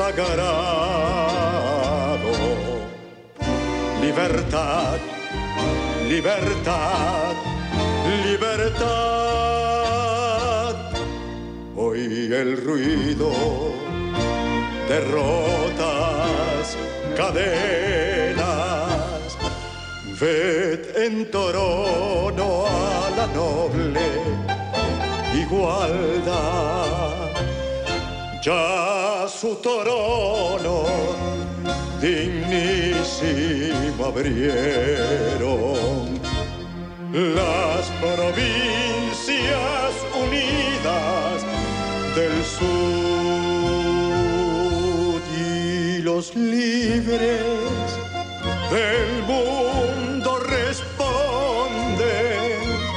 sagrado. Libertad, libertad, libertad. Hoy el ruido de rotas cadenas, ved en trono a la noble igualdad. Ya su trono dignísimo abrieron las provincias unidas del sur, y los libres del mundo responden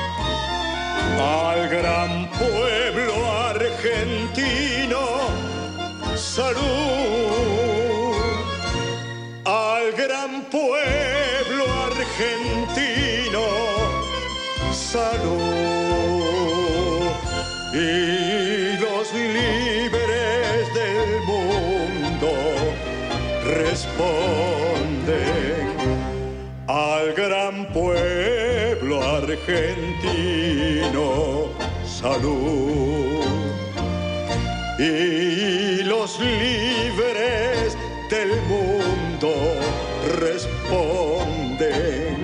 al gran pueblo argentino. Salud al gran pueblo argentino. Salud, y los libres del mundo responden al gran pueblo argentino. Salud, y los libres del mundo responden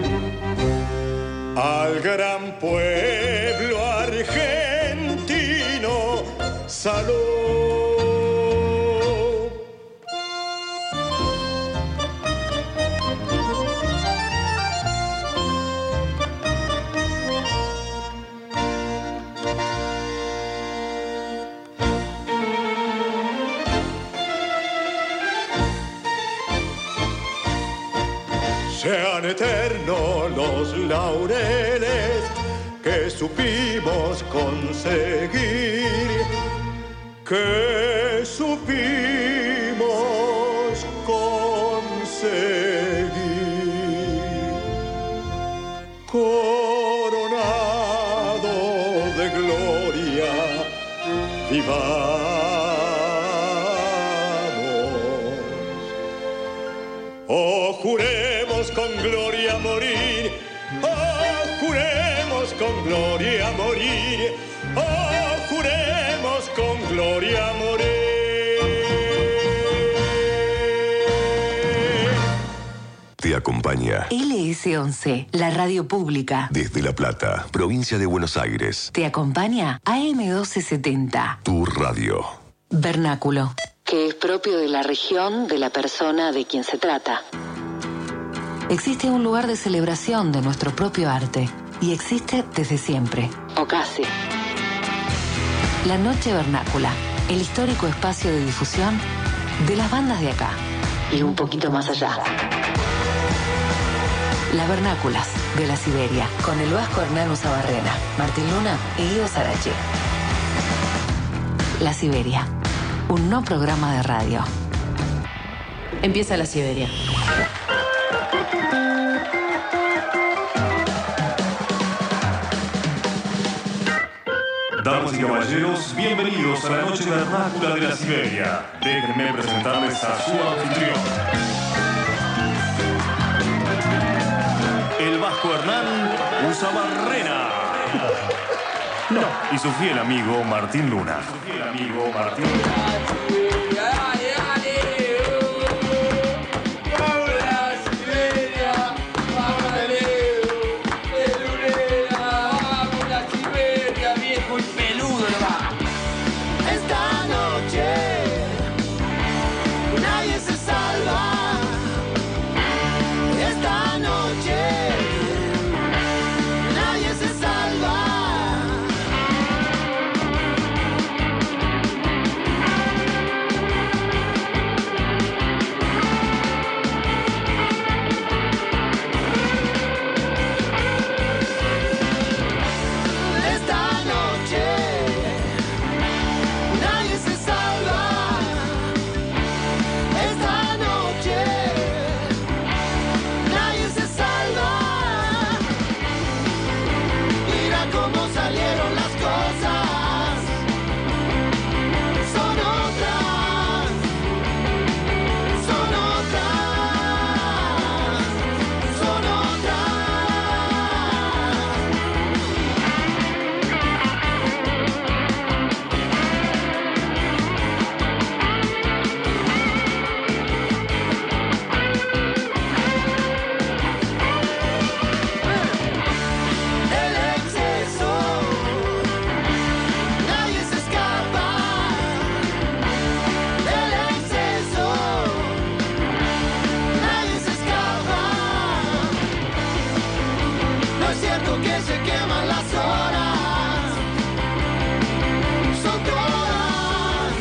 al gran pueblo argentino. Salud. Sean eternos los laureles que supimos conseguir, que supimos conseguir. Coronado de gloria, vivamos. Oh, juremos con gloria morir. Oh, juremos con gloria morir. Oh, juremos con gloria morir. Te acompaña LS11, la radio pública. Desde La Plata, provincia de Buenos Aires. Te acompaña AM1270. Tu radio. Vernáculo, que es propio de la región, de la persona de quien se trata. Existe un lugar de celebración de nuestro propio arte y existe desde siempre, o casi. La Noche Vernácula, el histórico espacio de difusión de las bandas de acá y un poquito más allá. Las Vernáculas de la Siberia, con el vasco Hernán Usabarrena, Martín Luna y Guido Sarachi. La Siberia, un no programa de radio. Empieza La Siberia. Damas y caballeros, bienvenidos a la Noche Vernácula de la Siberia. Déjenme presentarles a su anfitrión, el vasco Hernán Usabarrena. No, y su fiel amigo Martín Luna. siento que se queman las horas. Son todas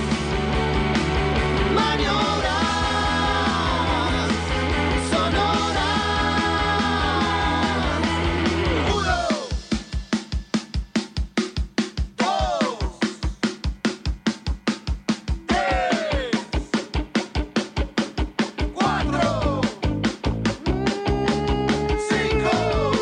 maniobras sonoras. 1, 2, 3, 4, 5,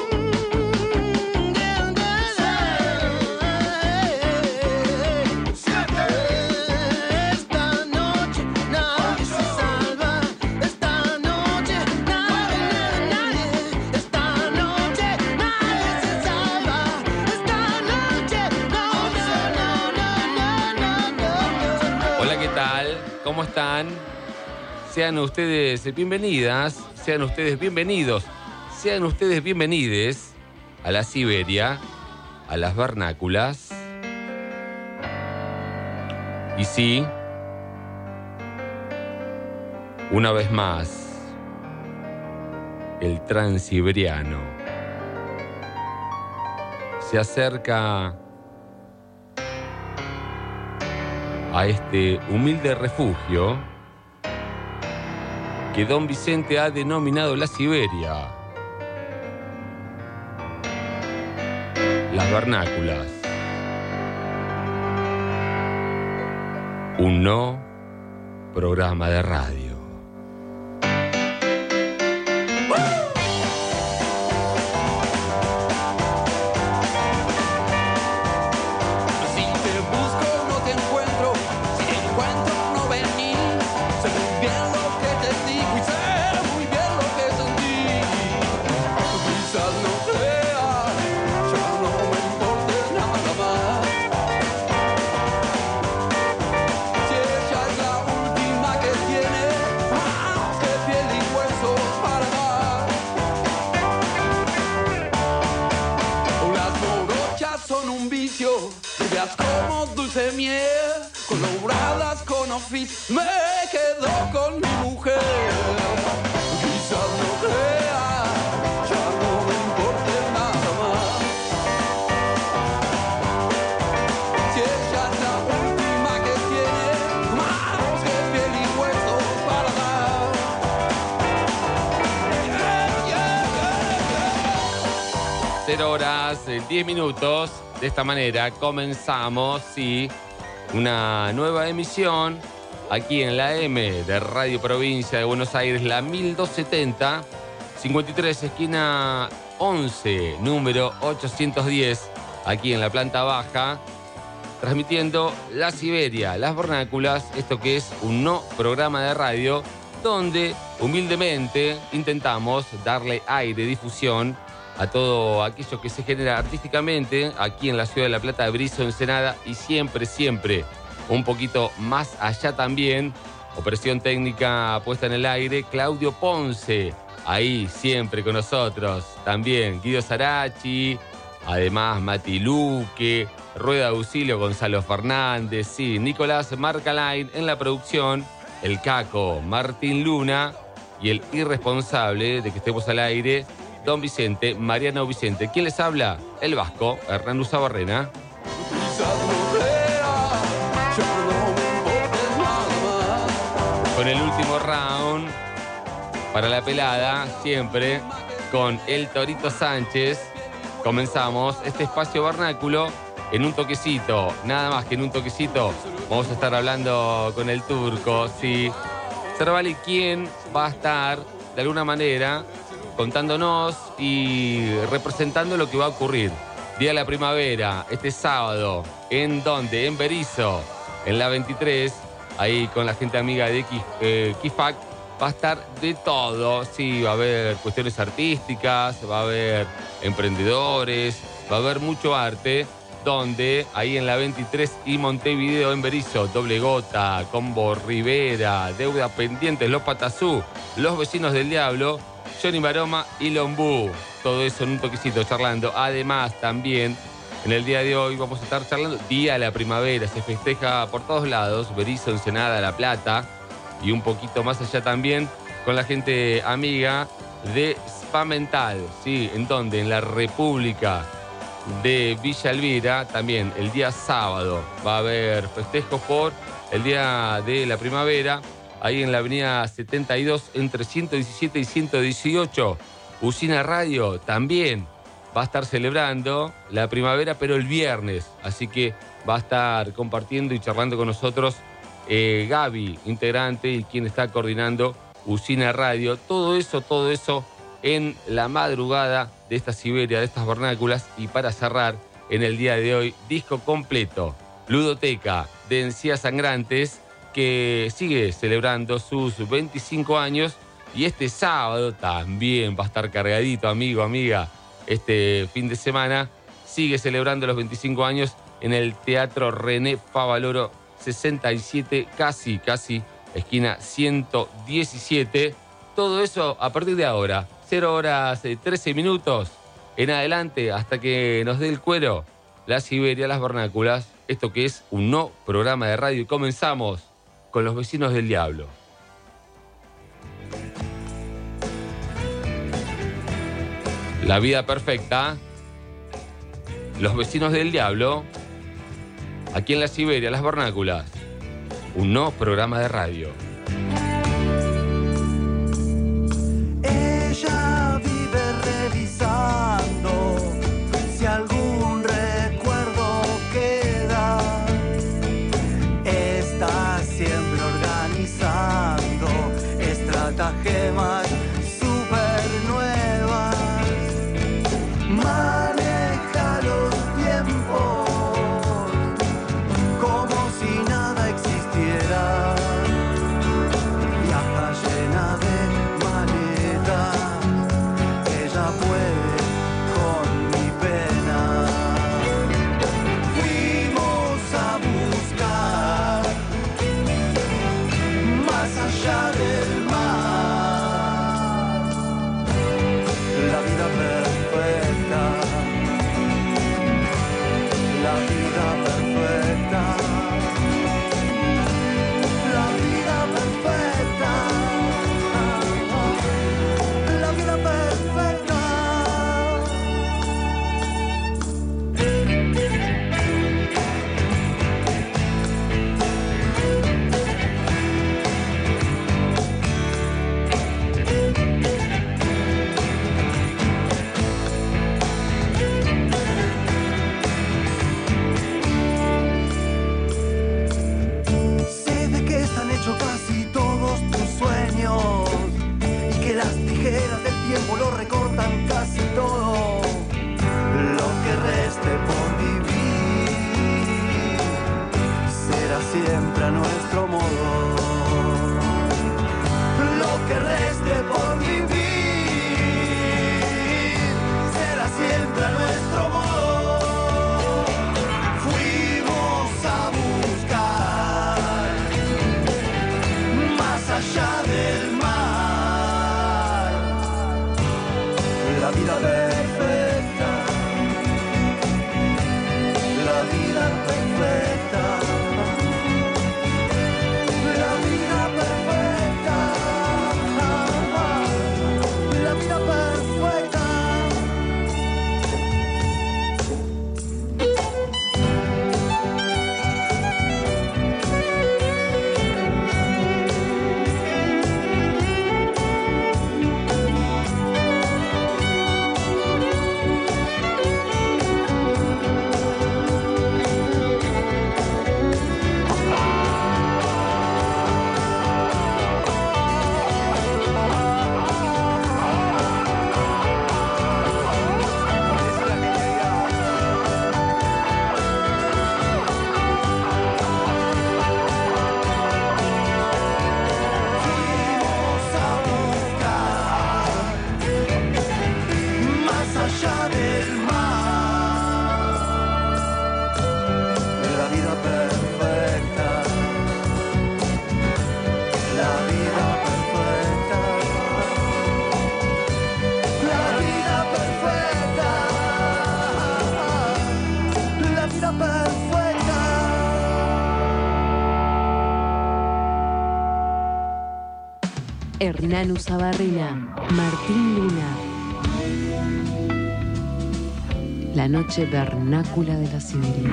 6, 7. Esta noche nadie se salva. Esta noche nadie. Esta noche nadie se salva. Esta noche no. Hola, ¿qué tal? ¿Cómo están? Sean ustedes bienvenidas, sean ustedes bienvenidos, sean ustedes bienvenides a la Siberia, a las vernáculas. Y sí, una vez más, el transiberiano se acerca a este humilde refugio que don Vicente ha denominado la Siberia. Las vernáculas. Un no programa de radio. Si te busco no te encuentro, si te encuentro no vení. Sé muy bien lo que te digo y sé muy bien lo que sentí. Quizás no creas, ya no me importe nada más. Si ella es la última que tiene, más que piel y hueso para dar. Las morochas son un vicio, rubias como dulce miel, coloradas con office, me quedo con mi mujer. Quizás no creas, ya no me importe nada más. Si ella es la última que tiene, más que piel y hueso para dar. 0 horas, 10 minutos. De esta manera comenzamos, sí, una nueva emisión aquí en la M de Radio Provincia de Buenos Aires, la 1270, 53, esquina 11, número 810, aquí en la planta baja, transmitiendo la Siberia, las vernáculas, esto que es un no programa de radio, donde humildemente intentamos darle aire, difusión a todo aquello que se genera artísticamente aquí en la ciudad de La Plata, Berizo, Ensenada y siempre, siempre un poquito más allá también. Operación técnica puesta en el aire, Claudio Ponce, ahí siempre con nosotros. También Guido Sarachi, además Mati Luque, Rueda de Auxilio Gonzalo Fernández, sí, Nicolás Marcalain en la producción, el Caco Martín Luna y el irresponsable de que estemos al aire, don Vicente, Mariano Vicente. ¿Quién les habla? El vasco, Hernán Usabarrena. Con el último round para la pelada, siempre con el Torito Sánchez. Comenzamos este espacio vernáculo en un toquecito, nada más que en un toquecito. Vamos a estar hablando con el turco, sí. Cervali, ¿quién va a estar de alguna manera contándonos y representando lo que va a ocurrir? Día de la Primavera, este sábado. ¿En dónde? En Berizo, en la 23, ahí con la gente amiga de Kifac. Va a estar de todo, sí, va a haber cuestiones artísticas, va a haber emprendedores, va a haber mucho arte, donde ahí en la 23 y Montevideo en Berizo, Doble Gota, Combo Rivera, Deuda Pendientes, Los Patazú, Los Vecinos del Diablo, Johnny Maroma y Lombú. Todo eso en un toquecito charlando. Además, también en el día de hoy vamos a estar charlando Día de la Primavera. Se festeja por todos lados, Berizo, Ensenada, La Plata y un poquito más allá también con la gente amiga de Spamental, ¿sí? ¿En dónde? En la República de Villa Elvira. También el día sábado va a haber festejos por el Día de la Primavera, ahí en la avenida 72 entre 117 y 118. Usina Radio también va a estar celebrando la primavera, pero el viernes, así que va a estar compartiendo y charlando con nosotros Gaby, integrante y quien está coordinando Usina Radio. Todo eso en la madrugada de esta Siberia, de estas vernáculas. Y para cerrar, en el día de hoy, disco completo, Ludoteca de Encías Sangrantes, que sigue celebrando sus 25 años. Y este sábado también va a estar cargadito, amigo, amiga. Este fin de semana sigue celebrando los 25 años en el Teatro René Favaloro 67, casi, esquina 117. Todo eso a partir de ahora, 0 horas 13 minutos en adelante, hasta que nos dé el cuero la Siberia, las vernáculas. Esto que es un no programa de radio. Y comenzamos con Los Vecinos del Diablo. La vida perfecta, Los Vecinos del Diablo, aquí en la Siberia, las vernáculas, un no programa de radio. Ella vive revisando si algún recuerdo queda. Está siempre organizando estratagemas súper nuevas. Maneja los tiempos como si nada existiera. Viaja llena de maletas, ella puede con mi pena. Fuimos a buscar más allá del mar la vida perfecta, la vida perfecta, la vida perfecta, la vida perfecta. Sé de que están hechos casi todos tus sueños y que las tijeras del tiempo lo recortan casi todo. Lo que reste por vivir será siempre a nuestro modo. Lo que reste por vivir será siempre a nuestro modo. Fuimos a buscar más allá del mar la vida perfecta, la vida perfecta, la vida perfecta, la vida perfecta. Hernán Usabarrena, Martín Luna. La noche vernácula de la Siberia.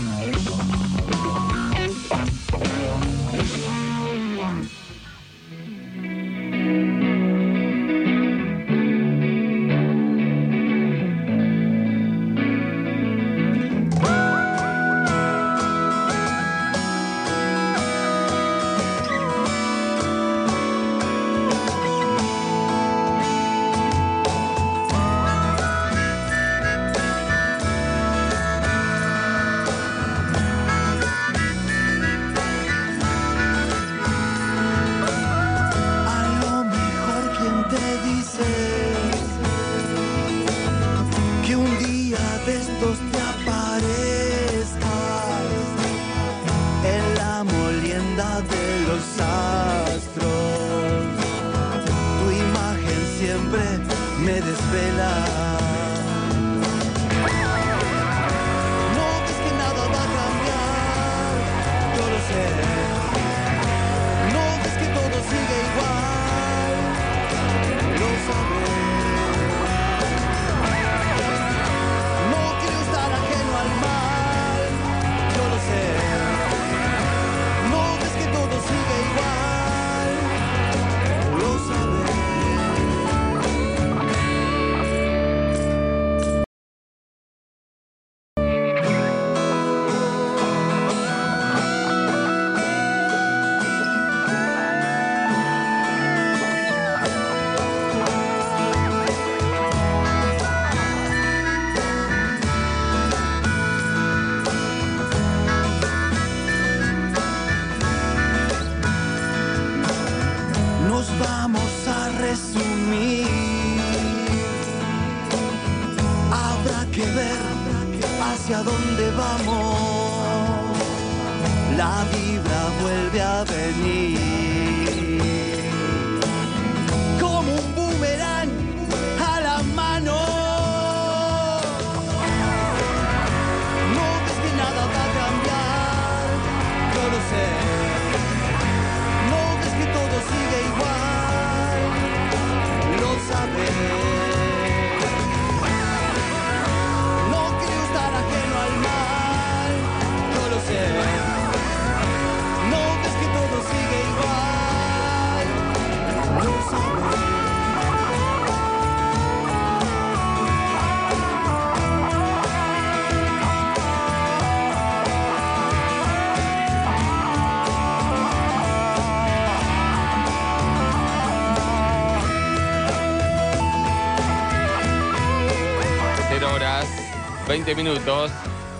Minutos,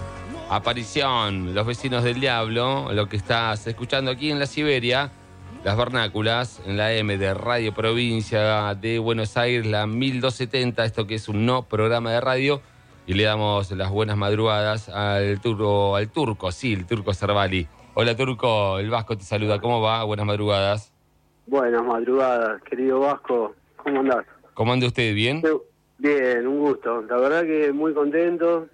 aparición, Los Vecinos del Diablo, lo que estás escuchando aquí en la Siberia, las vernáculas, en la M de Radio Provincia de Buenos Aires, la 1270, esto que es un no programa de radio, y le damos las buenas madrugadas al turco, el Turco Cervali. Hola Turco, el Vasco te saluda, ¿cómo va? Buenas madrugadas. Buenas madrugadas, querido Vasco, ¿cómo andás? ¿Cómo anda usted? ¿Bien? Bien, un gusto, la verdad que muy contento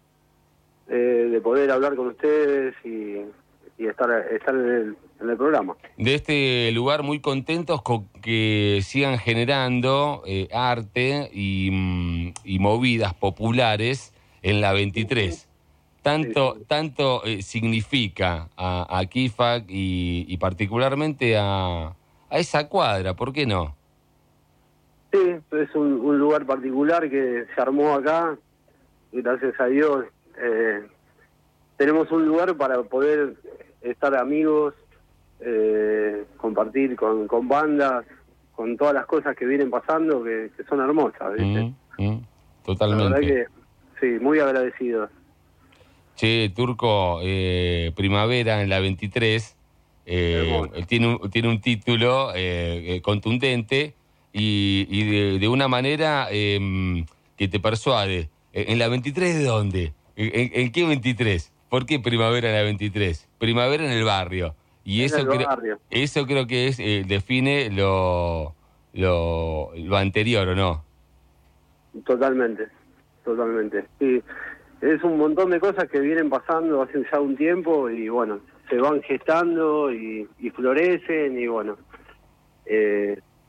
de poder hablar con ustedes y estar en el programa. De este lugar muy contentos con que sigan generando arte y movidas populares en la 23. Tanto significa a Kifac y particularmente a esa cuadra, ¿por qué no? Sí, es un lugar particular que se armó acá y gracias a Dios tenemos un lugar para poder estar amigos, compartir con bandas, con todas las cosas que vienen pasando que son hermosas, ¿viste? Totalmente. La verdad que sí, muy agradecido. Che, Turco, Primavera en la 23 tiene un título contundente y de una manera que te persuade. ¿En la 23 de dónde? ¿En qué 23? ¿Por qué Primavera en la 23? Primavera en el barrio. Y eso creo que define lo anterior, ¿o no? Totalmente. Sí, es un montón de cosas que vienen pasando hace ya un tiempo y bueno, se van gestando y florecen y bueno,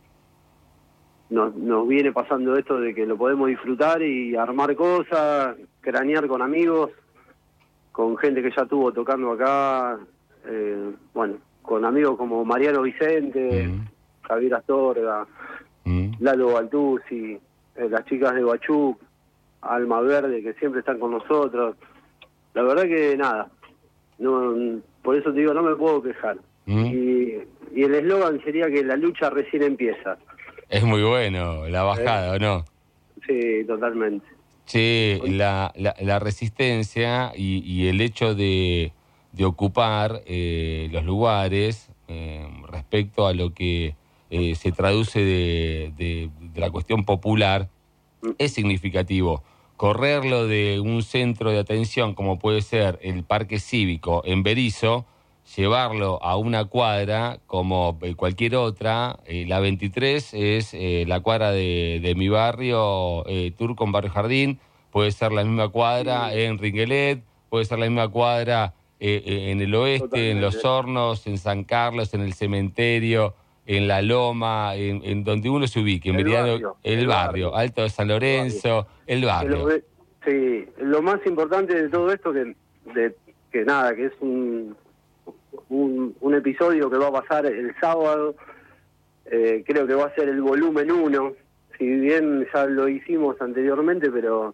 nos viene pasando esto de que lo podemos disfrutar y armar cosas, cranear con amigos, con gente que ya estuvo tocando acá, bueno, con amigos como Mariano Vicente, Javier Astorga, Lalo Baltuzzi, las chicas de Bachuc, Alma Verde, que siempre están con nosotros. La verdad que nada, no, por eso te digo, no me puedo quejar. Y el eslogan sería que la lucha recién empieza. Es muy bueno, la bajada, ¿o no? Sí, totalmente. Sí, la resistencia y el hecho de ocupar los lugares respecto a lo que se traduce de la cuestión popular es significativo. Correrlo de un centro de atención como puede ser el Parque Cívico en Berisso, llevarlo a una cuadra como cualquier otra. La 23 es la cuadra de mi barrio, Turco, en Barrio Jardín. Puede ser la misma cuadra en Ringuelet, puede ser la misma cuadra en el oeste, totalmente, en Los Hornos, en San Carlos, en el cementerio, en La Loma, en donde uno se ubique, en Meridiano, el barrio, Alto de San Lorenzo, el barrio. Sí, lo más importante de todo esto que nada, que es un episodio que va a pasar el sábado, creo que va a ser el volumen 1, si bien ya lo hicimos anteriormente, pero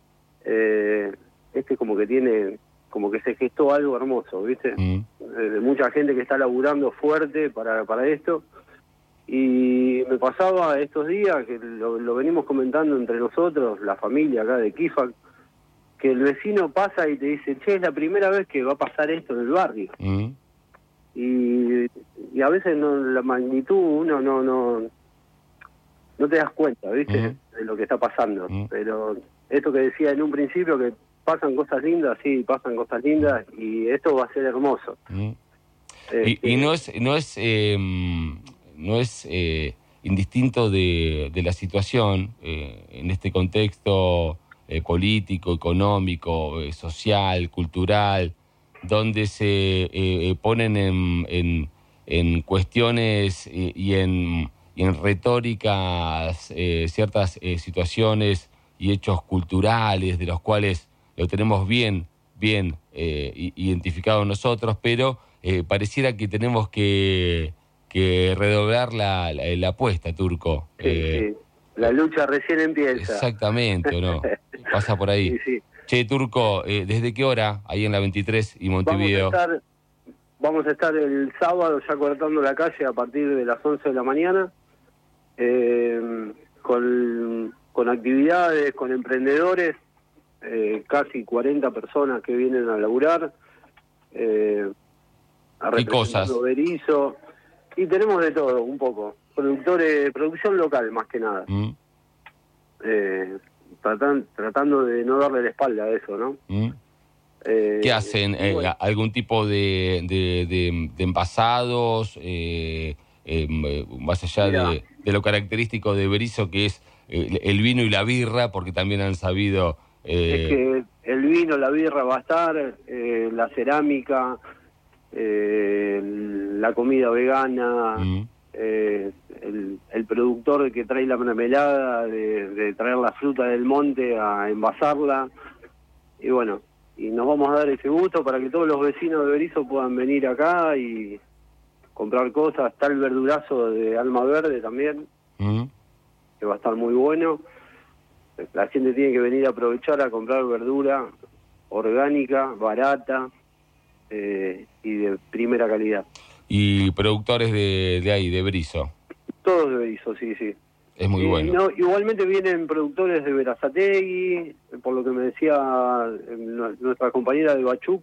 como que se gestó algo hermoso, ¿viste? De mucha gente que está laburando fuerte para esto. Y me pasaba estos días, que lo venimos comentando entre nosotros, la familia acá de Kifac, que el vecino pasa y te dice, che, es la primera vez que va a pasar esto en el barrio. Y a veces la magnitud uno no te das cuenta, ¿viste? De lo que está pasando. Pero esto que decía en un principio, que pasan cosas lindas, sí, pasan cosas lindas, y esto va a ser hermoso. Y no es indistinto de la situación en este contexto político, económico, social, cultural, donde se ponen en cuestiones y en retóricas ciertas situaciones y hechos culturales de los cuales lo tenemos bien identificado nosotros, pero pareciera que tenemos que redoblar la apuesta, Turco. Sí. La lucha recién empieza. Exactamente, ¿o no? Pasa por ahí. Sí. Che, Turco, ¿desde qué hora ahí en la 23 y Montevideo? Vamos a estar el sábado ya cortando la calle a partir de las 11 de la mañana, con actividades, con emprendedores, casi 40 personas que vienen a laburar, a representar Berisso, y tenemos de todo, un poco. Producción local más que nada. Tratando de no darle la espalda a eso, ¿no? ¿Qué hacen? Bueno, ¿algún tipo de envasados? Más allá de lo característico de Berisso, que es el vino y la birra, porque también han sabido... Es que el vino, la birra va a estar, la cerámica, la comida vegana... el productor que trae la mermelada, de traer la fruta del monte a envasarla, y bueno, y nos vamos a dar ese gusto para que todos los vecinos de Berisso puedan venir acá y comprar cosas. Está el verdurazo de Alma Verde también, que va a estar muy bueno. La gente tiene que venir a aprovechar a comprar verdura orgánica, barata, y de primera calidad. Y productores de ahí, de Berisso. Todos de Berisso, sí. Es muy bueno. No, igualmente vienen productores de Berazategui, por lo que me decía nuestra compañera de Bachuc,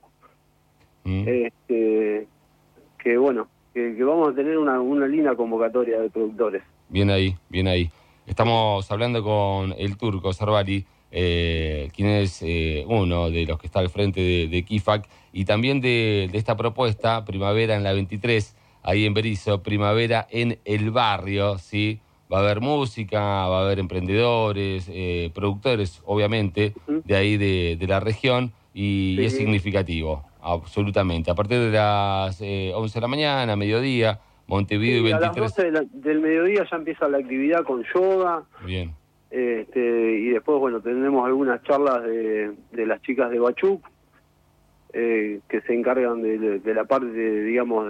que bueno, que vamos a tener una linda convocatoria de productores. Bien ahí. Estamos hablando con el Turco Cervari, quien es uno de los que está al frente de Kifac, y también de esta propuesta, Primavera en la 23, ahí en Berisso, Primavera en el barrio, ¿sí? Va a haber música, va a haber emprendedores, productores, obviamente, de ahí de la región, y es significativo, absolutamente. A partir de las 11 de la mañana, mediodía, Montevideo Sí, y a las 23. 12 del mediodía ya empieza la actividad con yoga. Bien, Y después, bueno, tenemos algunas charlas de las chicas de Bachuc, que se encargan de la parte, digamos,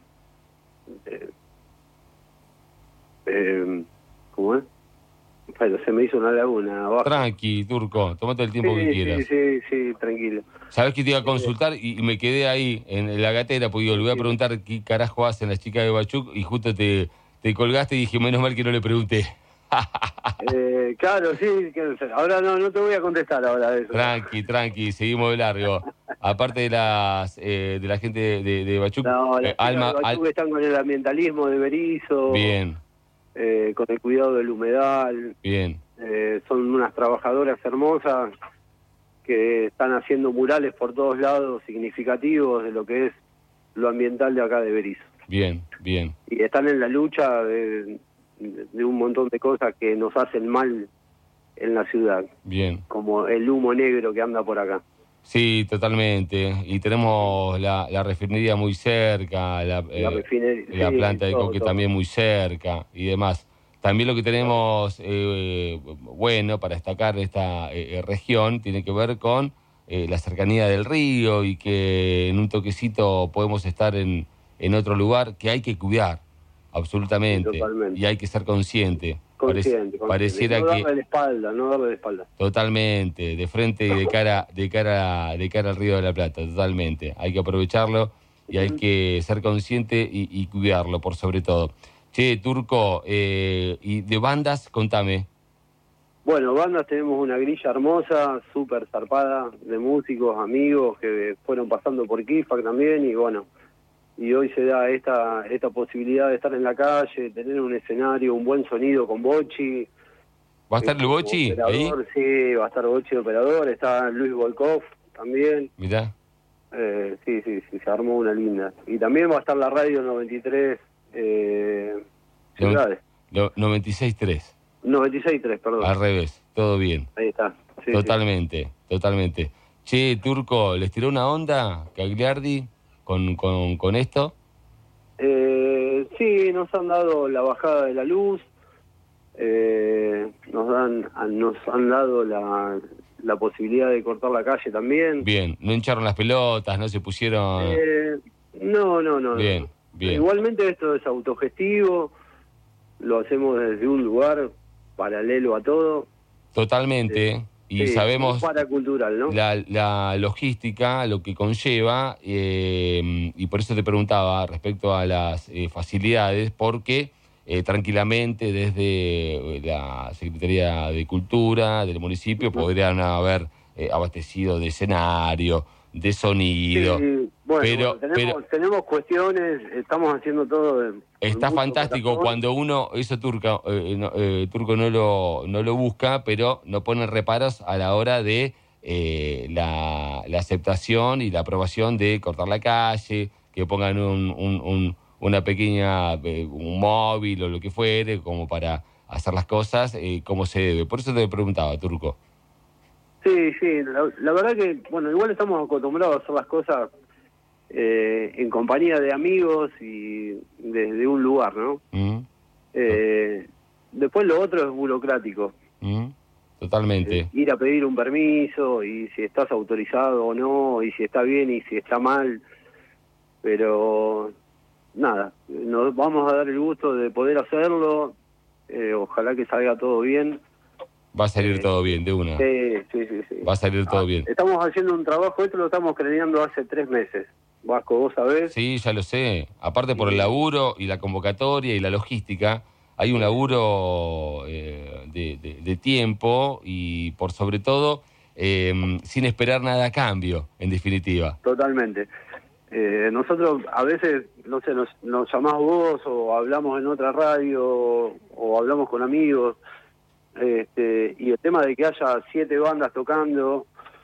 ¿cómo es? Bueno, se me hizo una laguna abajo. tranqui, Turco, tómate el tiempo que quieras. Sí, tranquilo. Sabés que te iba a consultar y me quedé ahí en la gatera, porque le voy a preguntar qué carajo hacen las chicas de Bachuc y justo te colgaste y dije, menos mal que no le pregunté. Claro, sí, ahora no te voy a contestar ahora de eso. Tranqui, seguimos de largo. Aparte de la gente de Bachuc, No, las chicas Alma, de Bachuc están con el ambientalismo de Berizo, bien, con el cuidado del humedal. bien, Son unas trabajadoras hermosas que están haciendo murales por todos lados significativos de lo que es lo ambiental de acá de Berizo. bien. Y están en la lucha de un montón de cosas que nos hacen mal en la ciudad, Bien. como el humo negro que anda por acá. Sí, totalmente. Y tenemos la refinería muy cerca, la refinería, sí, planta de coque todo. también muy cerca y demás. También lo que tenemos, bueno, para destacar esta región, tiene que ver con la cercanía del río y que en un toquecito podemos estar en otro lugar que hay que cuidar, absolutamente. Sí, totalmente. Y hay que ser consciente. Consciente. Pareciera no que... No darle la espalda. Totalmente, de frente y de cara al Río de la Plata, totalmente. Hay que aprovecharlo y hay que ser consciente y cuidarlo, por sobre todo. Che, Turco, y de bandas, contame. Bueno, bandas tenemos una grilla hermosa, súper zarpada, de músicos, amigos que fueron pasando por Kifac también, y bueno, y hoy se da esta posibilidad de estar en la calle, tener un escenario, un buen sonido con Bochi. ¿Va a estar el Bochi ahí? Sí, va a estar Bochi de operador, está Luis Volkov también. Mirá. Sí, se armó una linda. Y también va a estar la radio 93 Ciudades. 96.3. 96.3, perdón. Al revés, todo bien. Ahí está. Sí, totalmente. Che, Turco, ¿les tiró una onda Cagliardi con esto? Sí, nos han dado la bajada de la luz, nos han dado la posibilidad de cortar la calle también. Bien, no hincharon las pelotas, no se pusieron... No. Bien. Igualmente esto es autogestivo, lo hacemos desde un lugar paralelo a todo. Totalmente. Y sabemos paracultural, ¿no? la logística, lo que conlleva, y por eso te preguntaba respecto a las facilidades, porque tranquilamente desde la Secretaría de Cultura del municipio podrían haber abastecido de escenario, de sonido. Sí, bueno, tenemos cuestiones, estamos haciendo todo. Está fantástico cuando uno, eso Turco no lo busca, pero no pone reparos a la hora de la aceptación y la aprobación de cortar la calle, que pongan una pequeña, un móvil o lo que fuere, como para hacer las cosas como se debe. Por eso te preguntaba, Turco. Sí, la verdad que, bueno, igual estamos acostumbrados a hacer las cosas en compañía de amigos y desde un lugar, ¿no? Después lo otro es burocrático. Totalmente. Ir a pedir un permiso y si estás autorizado o no, y si está bien y si está mal. Pero nada, nos vamos a dar el gusto de poder hacerlo. Ojalá que salga todo bien. Va a salir todo bien, de una. Sí. Va a salir todo bien. Estamos haciendo un trabajo, esto lo estamos craneando hace 3 meses. Vasco, ¿vos sabés? Sí, ya lo sé. Aparte por el laburo y la convocatoria y la logística, hay un laburo de tiempo y por sobre todo sin esperar nada a cambio, en definitiva. Totalmente. Nosotros a veces, no sé, nos llamás vos o hablamos en otra radio o hablamos con amigos. Y el tema de que haya 7 bandas tocando,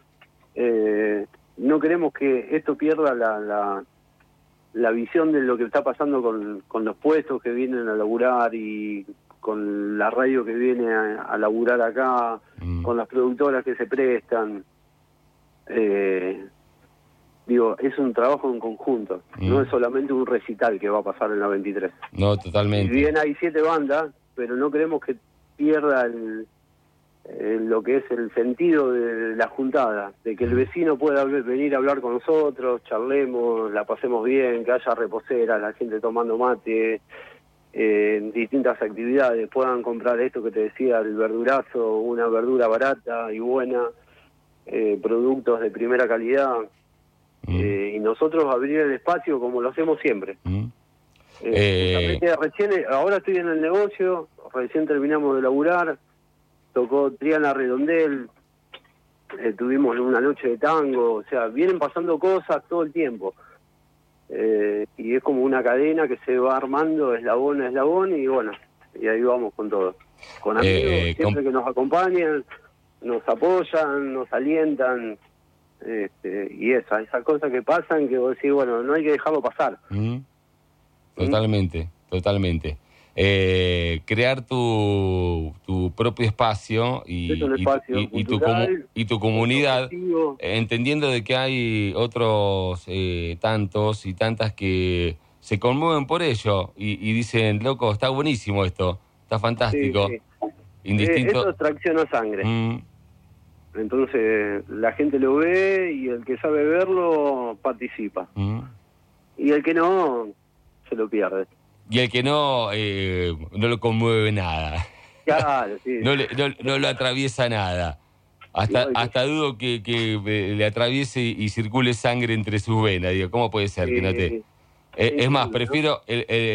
no queremos que esto pierda la visión de lo que está pasando con los puestos que vienen a laburar y con la radio que viene a laburar acá, con las productoras que se prestan. digo, es un trabajo en conjunto, no es solamente un recital que va a pasar en la 23. No, totalmente. Si bien hay 7 bandas, pero no queremos que pierda lo que es el sentido de la juntada, de que el vecino pueda venir a hablar con nosotros, charlemos, la pasemos bien, que haya reposeras, la gente tomando mate, distintas actividades, puedan comprar esto que te decía, el verdurazo, una verdura barata y buena, productos de primera calidad, y nosotros abrir el espacio como lo hacemos siempre. Ahora estoy en el negocio, recién terminamos de laburar, tocó Triana Redondel, tuvimos una noche de tango, o sea, vienen pasando cosas todo el tiempo. Y es como una cadena que se va armando eslabón a eslabón, y bueno, y ahí vamos con todo. Con amigos, siempre que nos acompañan, nos apoyan, nos alientan, y esas cosas que pasan que vos decís, bueno, no hay que dejarlo pasar. Totalmente. Crear tu propio espacio y tu comunidad, entendiendo de que hay otros tantos y tantas que se conmueven por ello y dicen, loco, está buenísimo esto, está fantástico. Sí. Indistinto. Eso es tracción a sangre. Entonces la gente lo ve y el que sabe verlo participa. Y el que no, se lo pierde. Y el que no lo conmueve nada. Claro, sí. no lo atraviesa nada. Hasta dudo que le atraviese y circule sangre entre sus venas. Digo, ¿cómo puede ser que no te...? Es más, prefiero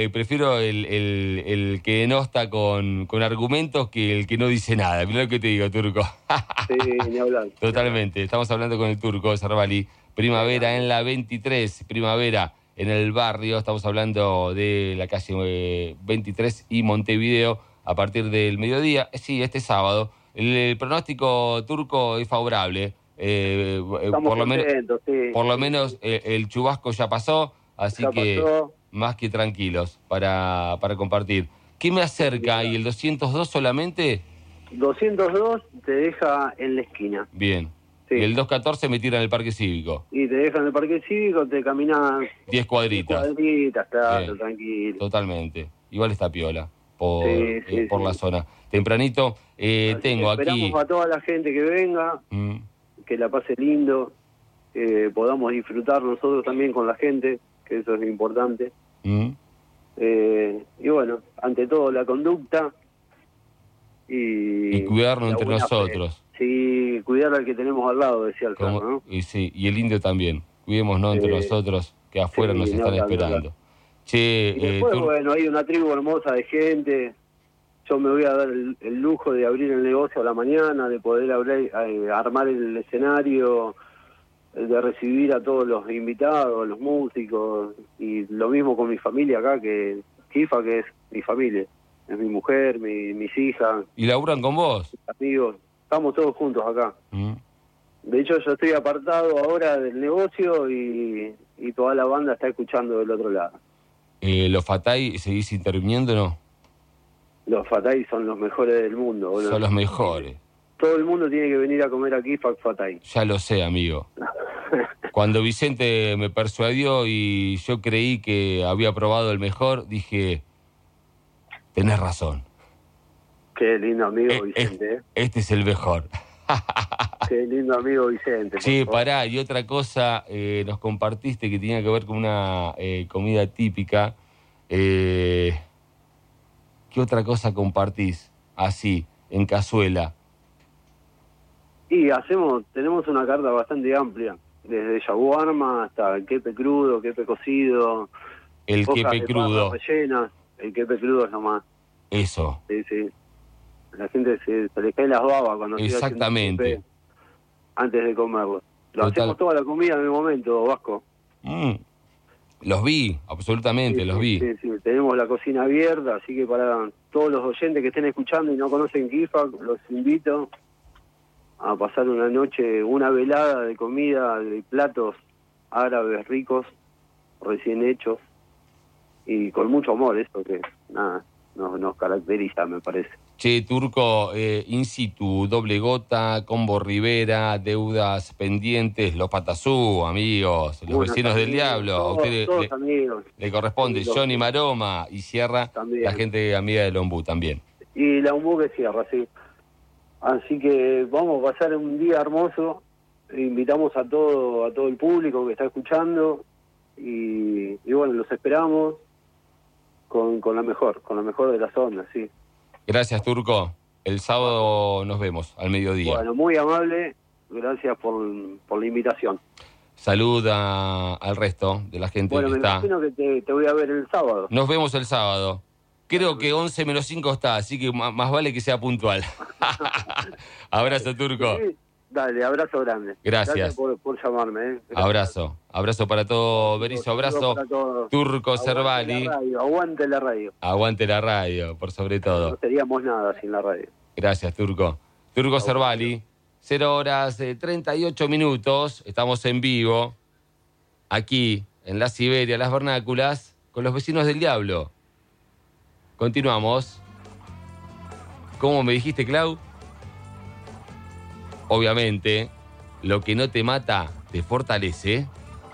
el que no está con argumentos que el que no dice nada. Mirá lo que te digo, Turco. Sí, ni hablar. Totalmente. Estamos hablando con el Turco Cervali. Primavera en la 23, primavera en el barrio. Estamos hablando de la calle 23 y Montevideo a partir del mediodía. Sí, este sábado. El pronóstico, Turco, es favorable. Por lo menos el chubasco ya pasó. Así que más que tranquilos para compartir. ¿Qué me acerca? ¿Y el 202 solamente? 202 te deja en la esquina. Bien. Sí. Y el 214 me tira en el Parque Cívico. Y te deja en el Parque Cívico, te caminas 10 cuadritas. 10 cuadritas, claro, Bien. tranquilo. Totalmente. Igual está piola por Sí. la zona. Tempranito tengo aquí... Esperamos a toda la gente que venga, que la pase lindo, que podamos disfrutar nosotros también con la gente, que eso es importante. Y bueno, ante todo la conducta y cuidarnos entre buena nosotros. fe. Sí, cuidar al que tenemos al lado, decía el Carlos, ¿no? Y sí, y el indio también. Cuidémonos entre nosotros, que afuera nos están esperando. Che, y después, bueno, hay una tribu hermosa de gente. Yo me voy a dar el lujo de abrir el negocio a la mañana, de poder armar el escenario, de recibir a todos los invitados, los músicos, y lo mismo con mi familia acá, que Kifa, que es mi familia, es mi mujer, mis hijas. ¿Y laburan con vos? Amigos, estamos todos juntos acá. De hecho, yo estoy apartado ahora del negocio y toda la banda está escuchando del otro lado. ¿Los Fatay seguís interviniendo o no? Los Fatay son los mejores del mundo, boludo. Son los mejores. Todo el mundo tiene que venir a comer aquí Fatay. Ya lo sé, amigo. Cuando Vicente me persuadió y yo creí que había probado el mejor, dije, tenés razón. Qué lindo amigo Vicente. Este es el mejor. Qué lindo amigo Vicente. Sí, pará, y otra cosa nos compartiste que tenía que ver con una comida típica. ¿Qué otra cosa compartís así, en cazuela? Y tenemos una carta bastante amplia, desde shawarma hasta el quepe crudo, quepe cocido. El quepe crudo. Rellenas, el quepe crudo es lo más. Eso. Sí. La gente se le cae las babas cuando exactamente. Quepe antes de comerlo. Hacemos toda la comida en el momento, Vasco. Los vi, absolutamente, los vi. Sí, tenemos la cocina abierta, así que para todos los oyentes que estén escuchando y no conocen Kifa, los invito a pasar una noche, una velada de comida, de platos árabes ricos, recién hechos, y con mucho amor, eso que nada nos caracteriza, me parece. Che, Turco, in situ, doble gota, Combo Rivera, deudas pendientes, los Patazú, amigos, los Buenos vecinos del amigos, diablo. A todos, ustedes todos amigos. le corresponde Sí, Johnny Maroma y Sierra, También. la gente amiga del Ombú también. Y la UMBU que cierra, sí. Así que vamos a pasar un día hermoso. Invitamos a todo el público que está escuchando y bueno, los esperamos con la mejor de las ondas, sí. Gracias, Turco. El sábado nos vemos al mediodía. Bueno, muy amable, gracias por la invitación. Saluda al resto de la gente Bueno, que me está. imagino que te voy a ver el sábado. Nos vemos el sábado. Creo que 11 menos 5 está, así que más vale que sea puntual. Abrazo, Turco. Sí, dale, abrazo grande. Gracias. por llamarme. Gracias. Abrazo para todo, Berizo. Abrazo, Turco Cervali. Aguante la radio. Aguante la radio, por sobre todo. No seríamos nada sin la radio. Gracias, Turco. Turco Cervali, 0 horas 38 minutos. Estamos en vivo, aquí, en la Siberia, las vernáculas, con los vecinos del diablo. Continuamos. ¿Cómo me dijiste, Clau? Obviamente, lo que no te mata, te fortalece.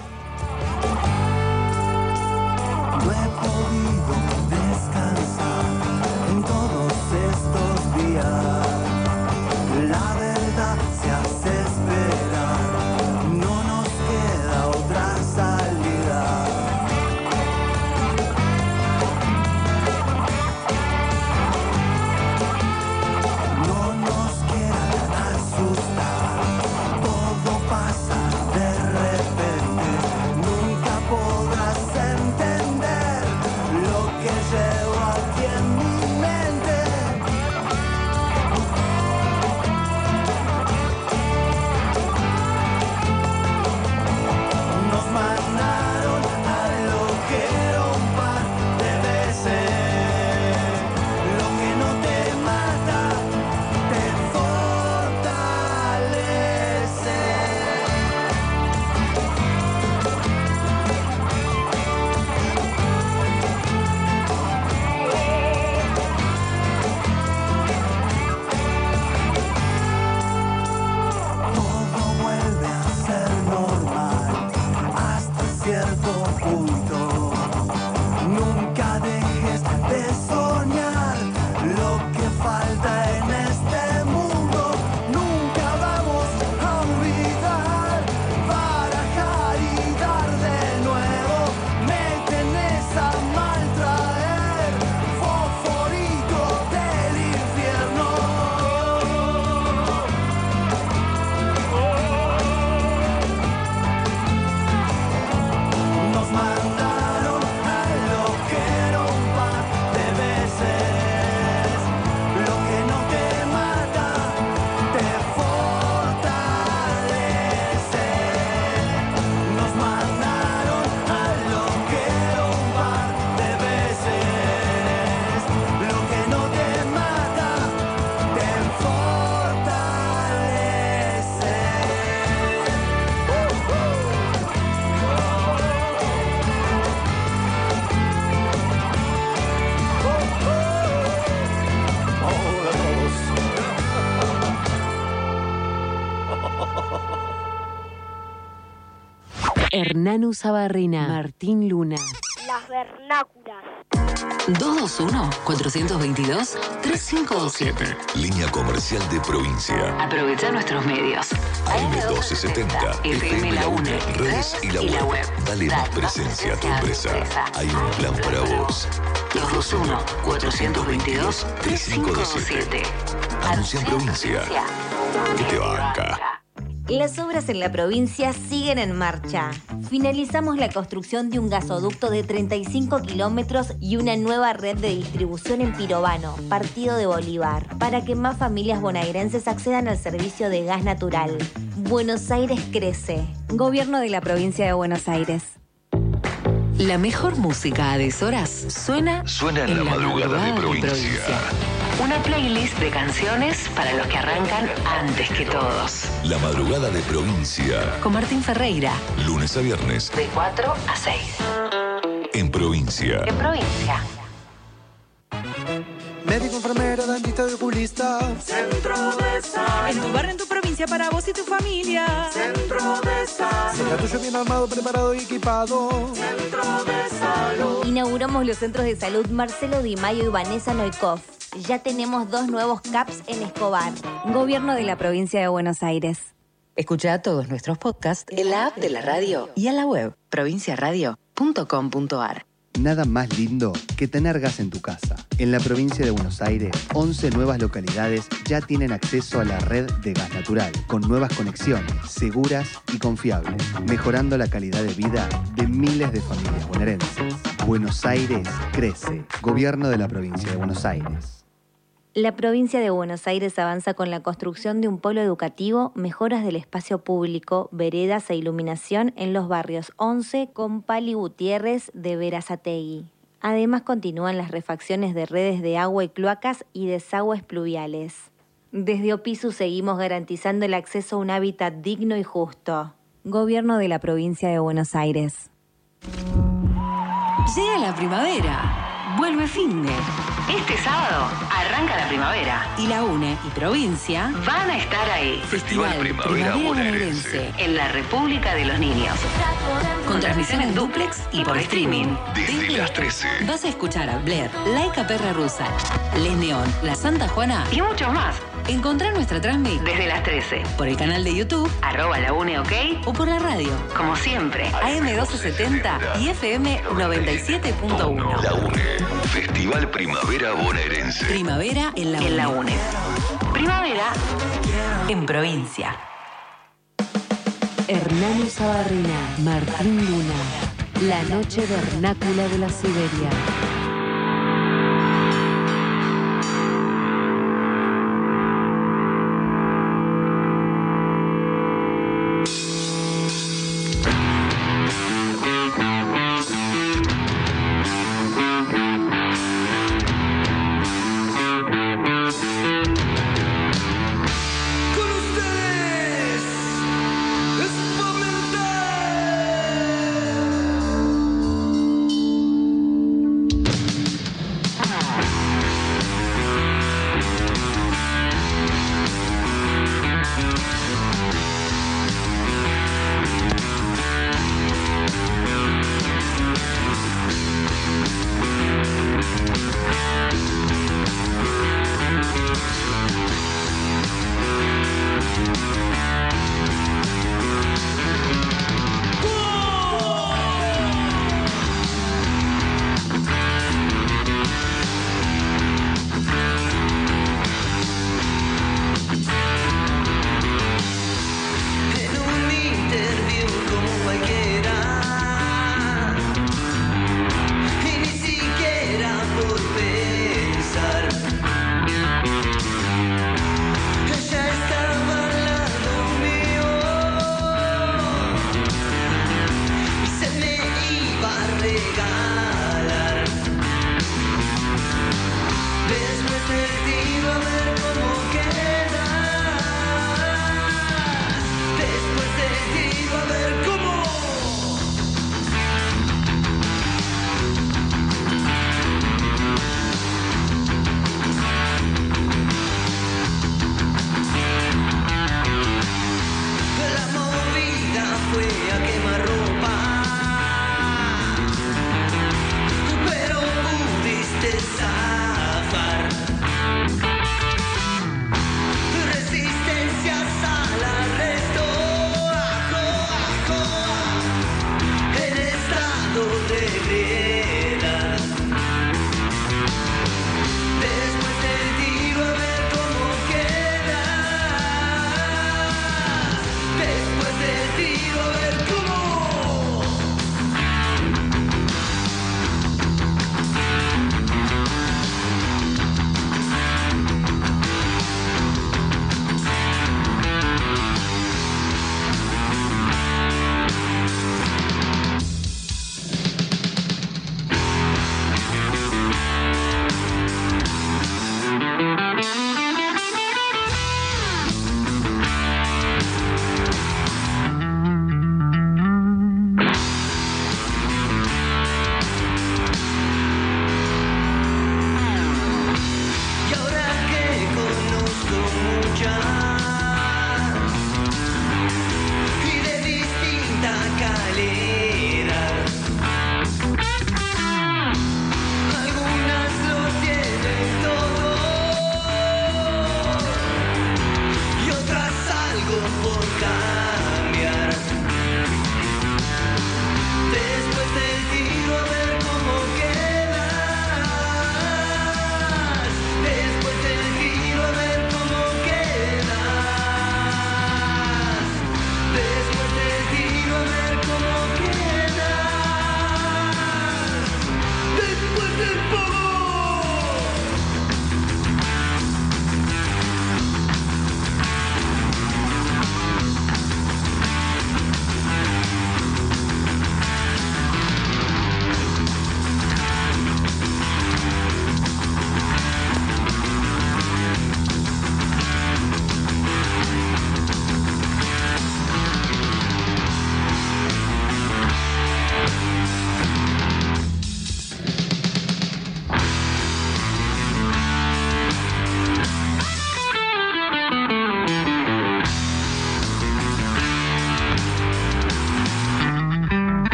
No he podido descansar en todos estos días. La verdad se hace esperar, no nos queda otra salida. No nos quieran asustar, todo pasa de repente, nunca podrás entender lo que llevo aquí en mi mente. Nos mandaron al loquero un par de veces. Lo que no te mata, te fortalece. Todo vuelve a ser normal hasta cierto punto. Nunca dejes de soñar lo que falta en este mundo. Nunca vamos a olvidar, barajar y dar de nuevo. Me tenés a maltraer, fosforito del infierno. Nos mandaron al loquero un par de veces. Lo que no te mata, te fortalece. Nos mandaron al loquero un par de veces. Lo que no te mata, te fortalece. Hola a Hernán Sabarrina, Martín Luna. Las vernáculas. 221-422-3527. Línea comercial de provincia. Aprovecha nuestros medios. AM1270, FM La UNE, redes y la web. Dale más presencia a tu empresa. Hay un plan para vos. 221-422-3527. Anuncia en provincia. ¿Qué te banca? Las obras en la provincia siguen en marcha. Finalizamos la construcción de un gasoducto de 35 kilómetros y una nueva red de distribución en Pirobano, partido de Bolívar, para que más familias bonaerenses accedan al servicio de gas natural. Buenos Aires crece. Gobierno de la provincia de Buenos Aires. La mejor música a deshoras suena en la madrugada de provincia. Una playlist de canciones para los que arrancan antes que todos. La madrugada de provincia. Con Martín Ferreira. Lunes a viernes. De 4 a 6. En provincia. En provincia. Me Médico, enfermera, dentista y oculista. Centro de Salud. En tu barrio, en tu provincia, para vos y tu familia. Centro de Salud. El tuyo bien armado, preparado y equipado. Centro de Salud. Inauguramos los centros de salud Marcelo Di Maio y Vanessa Noikov. Ya tenemos 2 nuevos CAPS en Escobar. Gobierno de la provincia de Buenos Aires. Escucha todos nuestros podcasts en la app de la radio y en la web provinciaradio.com.ar. Nada más lindo que tener gas en tu casa. En la provincia de Buenos Aires, 11 nuevas localidades ya tienen acceso a la red de gas natural, con nuevas conexiones, seguras y confiables, mejorando la calidad de vida de miles de familias bonaerenses. Buenos Aires crece. Gobierno de la provincia de Buenos Aires. La provincia de Buenos Aires avanza con la construcción de un polo educativo, mejoras del espacio público, veredas e iluminación en los barrios 11, Compal y Gutiérrez de Berazategui. Además, continúan las refacciones de redes de agua y cloacas y desagües pluviales. Desde Opisu seguimos garantizando el acceso a un hábitat digno y justo. Gobierno de la provincia de Buenos Aires. Llega la primavera. Vuelve Finde. Este sábado arranca la primavera. Y la UNE y provincia van a estar ahí. Festival Primavera Bonaerense. En la República de los Niños. Con transmisiones duplex y por streaming. Desde las 13. Vas a escuchar a Blair, Laika Perra Rusa, Les Neón, La Santa Juana y muchos más. Encontrá nuestra transmit desde las 13 por el canal de YouTube, @laUneOK o por la radio, como siempre, AM1270 y FM 97.1. La UNE. Festival Primavera Bonaerense. Primavera en la UNE. Primavera en provincia. Hernán Sabarrina, Martín Luna. La noche vernácula de la Siberia.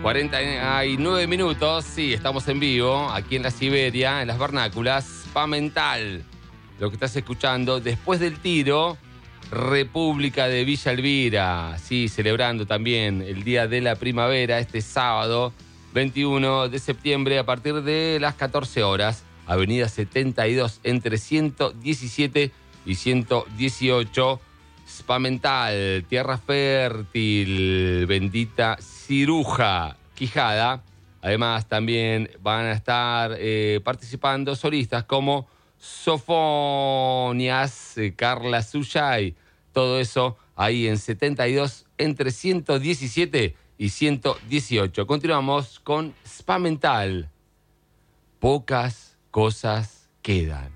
49 minutos, sí, estamos en vivo, aquí en la Siberia, en las vernáculas. Spa Mental, lo que estás escuchando, después del tiro, República de Villa Elvira, sí, celebrando también el Día de la Primavera, este sábado, 21 de septiembre, a partir de las 14 horas, Avenida 72, entre 117 y 118, Spa Mental, Tierra Fértil, Bendita Ciruja, Quijada. Además, también van a estar participando solistas como Sofonias, Carla Suyay. Todo eso ahí en 72, entre 117 y 118. Continuamos con Spa Mental. Pocas cosas quedan.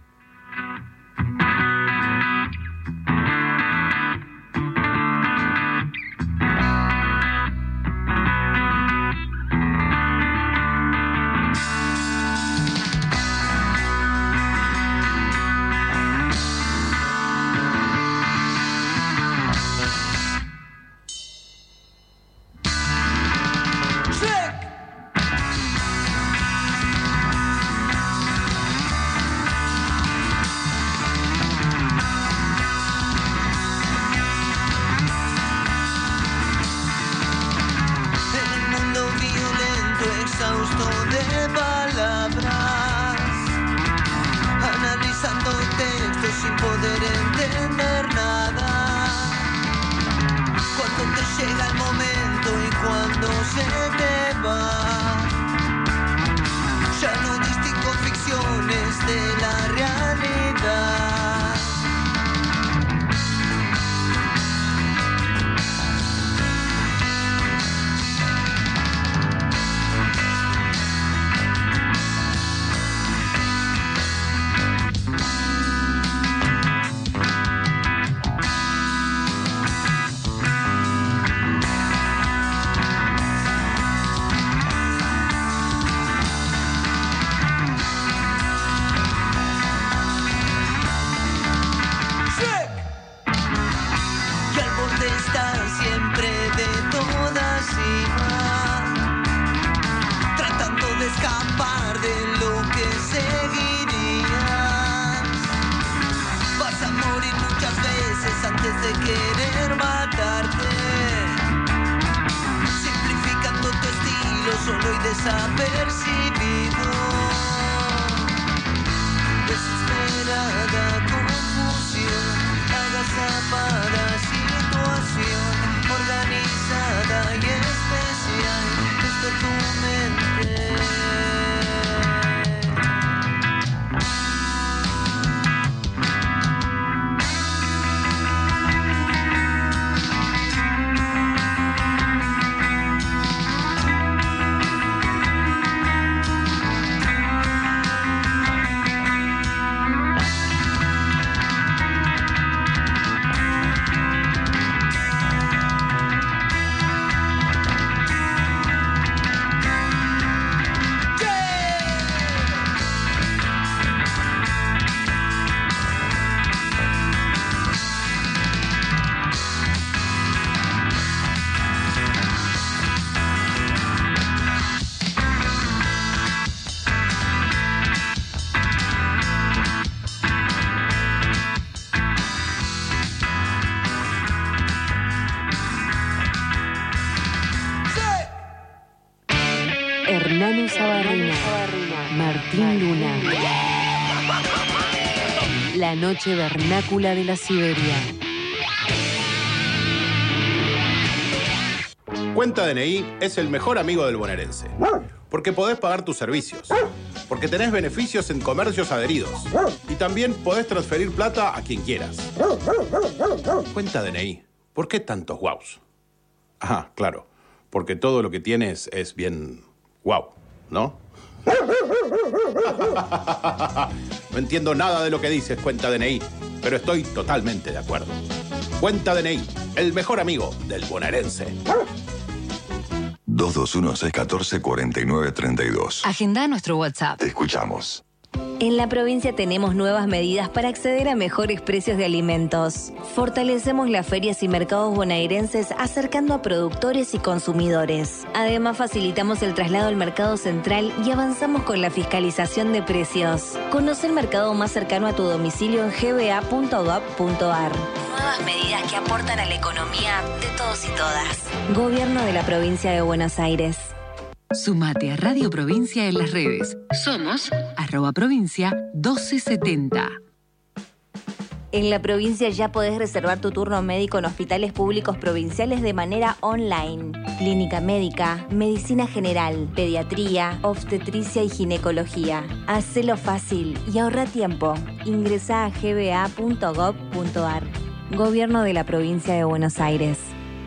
Hernán Zabarrina, Martín Luna. La noche vernácula de la Siberia. Cuenta DNI es el mejor amigo del bonaerense. Porque podés pagar tus servicios. Porque tenés beneficios en comercios adheridos. Y también podés transferir plata a quien quieras. Cuenta DNI. ¿Por qué tantos guaus? Ah, claro. Porque todo lo que tienes es bien guau, ¿no? No entiendo nada de lo que dices, Cuenta DNI, pero estoy totalmente de acuerdo. Cuenta DNI, el mejor amigo del bonaerense. 221-614-4932. Agenda nuestro WhatsApp. Te escuchamos. En la provincia tenemos nuevas medidas para acceder a mejores precios de alimentos. Fortalecemos las ferias y mercados bonaerenses acercando a productores y consumidores. Además, facilitamos el traslado al mercado central y avanzamos con la fiscalización de precios. Conoce el mercado más cercano a tu domicilio en gba.gov.ar. Nuevas medidas que aportan a la economía de todos y todas. Gobierno de la Provincia de Buenos Aires. Sumate a Radio Provincia en las redes. Somos @provincia 1270. En la provincia ya podés reservar tu turno médico en hospitales públicos provinciales de manera online. Clínica médica, medicina general, pediatría, obstetricia y ginecología. Hacelo fácil y ahorra tiempo. Ingresá a gba.gov.ar. Gobierno de la Provincia de Buenos Aires.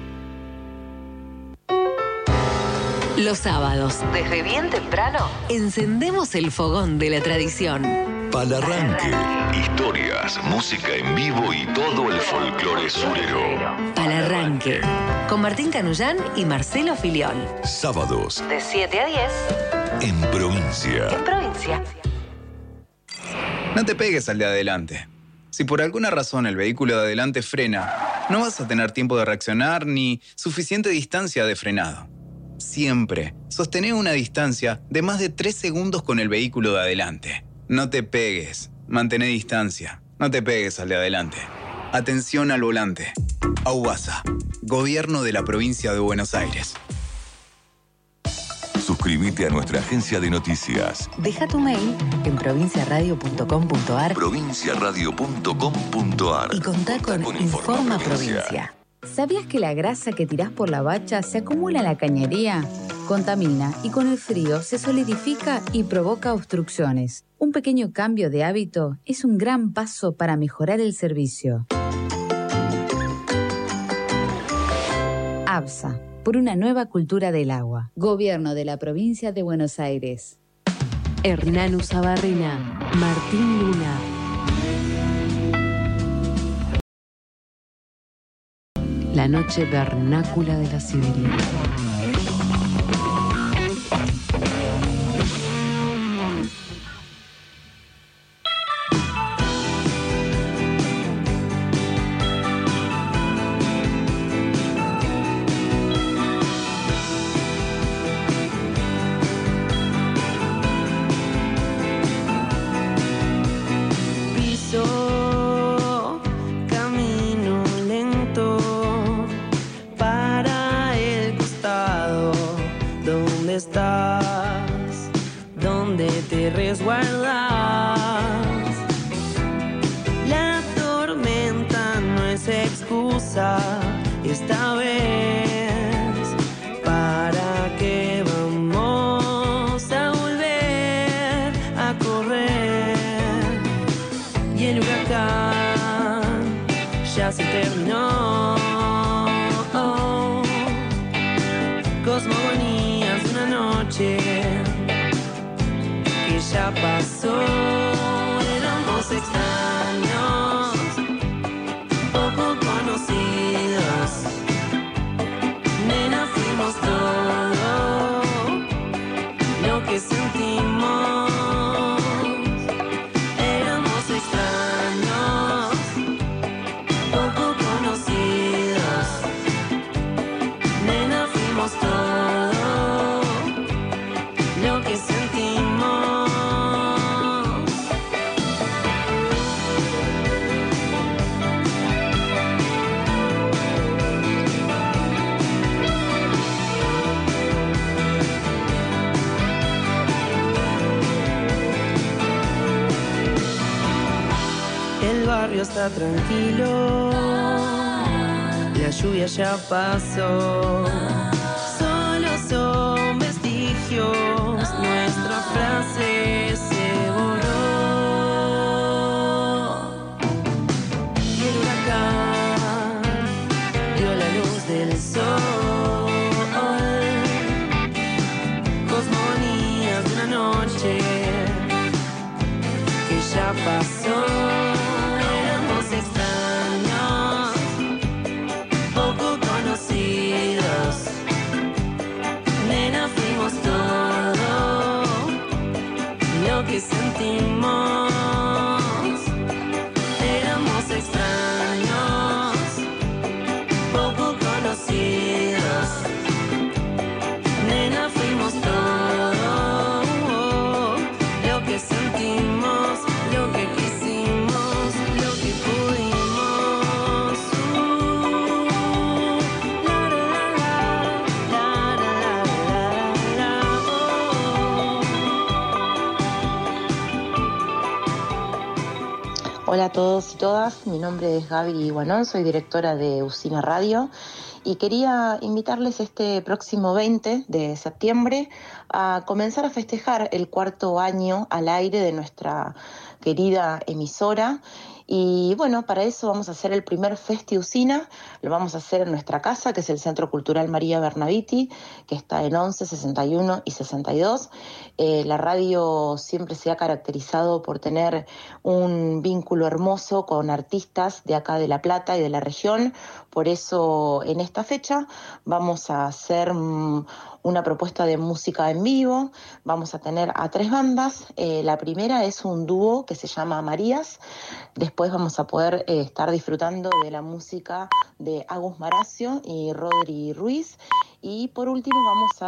Los sábados, desde bien temprano, encendemos el fogón de la tradición. Palarranque. Historias, música en vivo y todo el folclore surero. Palarranque. Con Martín Canullán y Marcelo Filiol. Sábados. De 7 a 10. En Provincia. En Provincia. No te pegues al de adelante. Si por alguna razón el vehículo de adelante frena, no vas a tener tiempo de reaccionar ni suficiente distancia de frenado. Siempre sostené una distancia de más de 3 segundos con el vehículo de adelante. No te pegues, mantén distancia. No te pegues al de adelante. Atención al volante. AUBASA, Gobierno de la Provincia de Buenos Aires. Suscríbete a nuestra agencia de noticias. Deja tu mail en provinciaradio.com.ar. Provinciaradio.com.ar. Y contá con Informa Provincia. ¿Sabías que la grasa que tirás por la bacha se acumula en la cañería? Contamina y con el frío se solidifica y provoca obstrucciones. Un pequeño cambio de hábito es un gran paso para mejorar el servicio. ABSA, por una nueva cultura del agua. Gobierno de la Provincia de Buenos Aires. Hernán Usabarrena, Martín Luna. La noche vernácula de la Siberia. Esta vez, ¿para qué vamos a volver a correr? Y el huracán ya se terminó. Cosmogonías de una noche que ya pasó. Éramos extraños, poco conocidos. Nena, fuimos todo lo que sentimos. Éramos extraños, poco conocidos. Nena, fuimos todo lo que sentimos. El barrio está tranquilo, la lluvia ya pasó, solo son vestigios, nuestra frase se borró. Y el huracán dio la luz del sol, cosmogonías de una noche que ya pasó. Éramos extraños, poco conocidos. Hola a todos y todas, mi nombre es Gaby Guanón, soy directora de Usina Radio y quería invitarles este próximo 20 de septiembre a comenzar a festejar el 4º año al aire de nuestra querida emisora. Y bueno, para eso vamos a hacer el primer Festi Usina, lo vamos a hacer en nuestra casa, que es el Centro Cultural María Bernaviti, que está en 11, 61 y 62. La radio siempre se ha caracterizado por tener un vínculo hermoso con artistas de acá de La Plata y de la región, por eso en esta fecha vamos a hacer una propuesta de música en vivo. Vamos a tener a 3 bandas. La primera es un dúo que se llama Marías. Después vamos a poder estar disfrutando de la música de Agus Maracio y Rodri Ruiz. Y por último vamos a